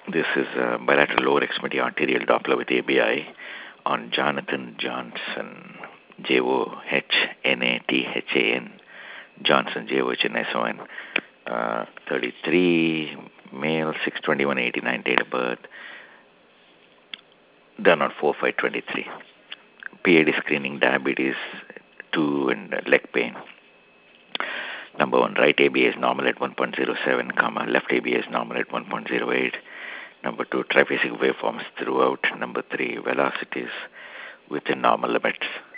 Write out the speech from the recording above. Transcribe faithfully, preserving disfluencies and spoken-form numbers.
This is a bilateral lower extremity arterial Doppler with A B I on Jonathan Johnson, J O H N A T H A N, Johnson, J O H N S O N, uh, thirty-three, male, six twenty-one eighty-nine, date of birth, done on four five twenty-three. P A D screening, diabetes, two, and leg pain. Number one, right A B A is normal at one point zero seven, comma, left A B A is normal at one point zero eight. Number two, triphasic waveforms throughout. Number three, velocities within normal limits.